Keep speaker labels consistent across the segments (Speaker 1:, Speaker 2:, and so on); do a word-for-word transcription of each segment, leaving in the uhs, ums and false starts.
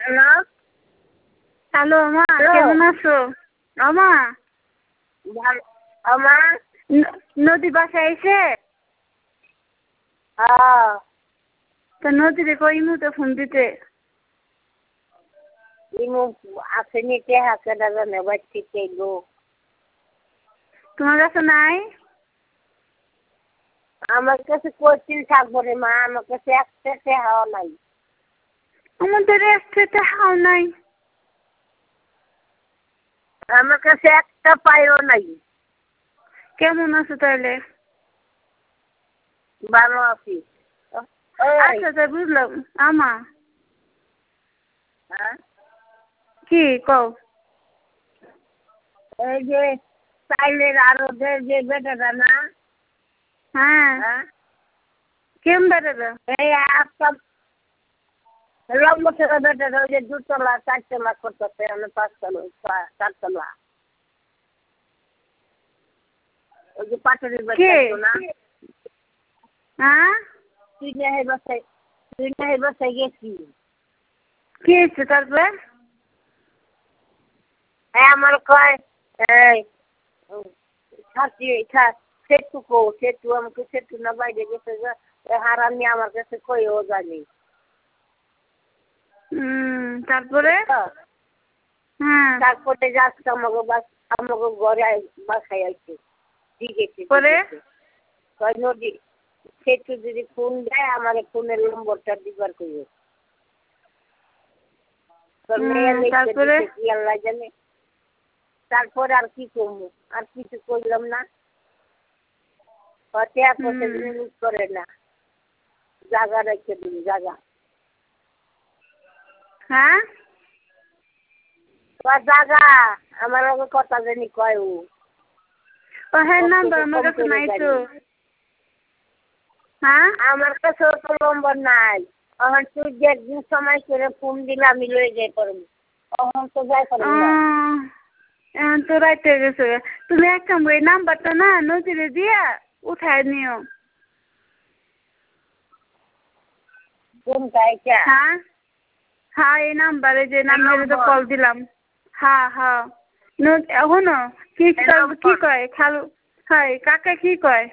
Speaker 1: Hello
Speaker 2: hello আমা,
Speaker 1: hello
Speaker 2: কেমন আছো? আমা,
Speaker 1: ভালো আমার
Speaker 2: ন- নদী বাসায় এসে
Speaker 1: হ্যাঁ
Speaker 2: তা নদীরে কই মুহূর্তে ফোন দিতে।
Speaker 1: ইমু আসেনি কে হাতে দাদা নেবার ঠিক গো
Speaker 2: তোমার কাছে নাই?
Speaker 1: আমার কাছে কোচিং থাকবো রে মা, আমার কাছে একটা টেহাও নাই।
Speaker 2: আমাদের একসাথে হাও নাই।
Speaker 1: আমার কাছে একটা পাইও নাই।
Speaker 2: কেমন আছো তাহলে?
Speaker 1: ভালো আছি। ওই
Speaker 2: আচ্ছা তাই বুঝলাম। আমা
Speaker 1: হ্যাঁ
Speaker 2: কি কও?
Speaker 1: এই যে চাইলের আরো যে যে বেটাটা না
Speaker 2: হ্যাঁ,
Speaker 1: হ্যাঁ
Speaker 2: কেম বেড়াবে?
Speaker 1: এই একটা লম্বা থেকে বেটাটা ওই যে দুতলা চারতলা করতেছে, আমি পাঁচতলা পা- চারতলা ওই যে পাটুরির
Speaker 2: কে?
Speaker 1: বাচ্চা না
Speaker 2: হ্যাঁ,
Speaker 1: তুই না হে বাসায় তুই না হে বাসায় গেছি।
Speaker 2: কি হয়েছে তারপরে?
Speaker 1: হ্যাঁ আমার কয় এই ছাত্রী সেতু কো সেতু আমাকে সেতু না বাইরে গেছে হারামি আমার কাছে কইও জানি।
Speaker 2: হুম, তারপরে? হ্যাঁ,
Speaker 1: তারপরে যাচ্ছে আমাকে বাস আমাকে ঘরে বাসায় আসছে জিগেছে
Speaker 2: পরে?
Speaker 1: কয় নদী সেতু যদি ফোন দেয় আমার ফোনের নম্বরটা দিবার কইও। তোর মেয়ে
Speaker 2: হুম,
Speaker 1: লিখতে
Speaker 2: তারপরে?
Speaker 1: দিছে কি আল্লাহ জানে। তারপরে আর কি করবো, আর কিছু করলাম না। হতে আপসে
Speaker 2: হুম,
Speaker 1: জিনিস করে না, জায়গা রেখে দিন জায়গা।
Speaker 2: হ্যাঁ,
Speaker 1: তোমার জায়গা আমার আগে কথা জানি কয় ও
Speaker 2: ও হ্যাঁ
Speaker 1: ওর
Speaker 2: নাম্বার
Speaker 1: থেকে
Speaker 2: আমার
Speaker 1: কম
Speaker 2: কাছে
Speaker 1: করে
Speaker 2: নাই তো।
Speaker 1: জানি।
Speaker 2: হ্যাঁ,
Speaker 1: আমার কাছেও তো নম্বর নাই। এখন তুই যে একদিন সময় করে ফোন দিলে আমি লয়ে যাই পারবো, তখন তো যাই পারবো না।
Speaker 2: আহ, এখন তো রাইতে গেছে। তুমি এক কাম করে নাম্বারটা না নদীরে দিয়া উঠায় নিও।
Speaker 1: কোনটা এটা?
Speaker 2: হ্যাঁ, হ্যাঁ এই নাম্বারে যে নাম্বারে তো
Speaker 1: নম্বর
Speaker 2: কল দিলাম। হ্যাঁ হ্যাঁ, ন- এখনো কি
Speaker 1: এই
Speaker 2: কি
Speaker 1: নম্বর
Speaker 2: কয় খালু? হয় কাকা কি কয়?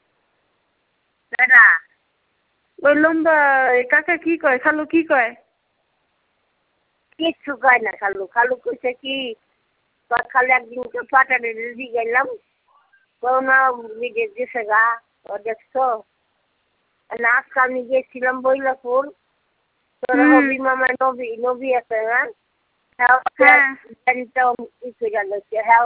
Speaker 1: দাদা
Speaker 2: ওই লম্বা কাকা কি কয়? খালু কি কয়?
Speaker 1: কিচ্ছু কয় না। খালু খালু কইছে কি তোর খালি একদিন তো পাটানে রেডি গেলাম কোনো বিদেশ গেছে গা ও দেখছো না। আজকে আমি গেছিলাম বইলাপুর, তোর
Speaker 2: হুম,
Speaker 1: হবি মামা নবী নবী আছে না,
Speaker 2: হ্যাঁ।
Speaker 1: হ্যাঁ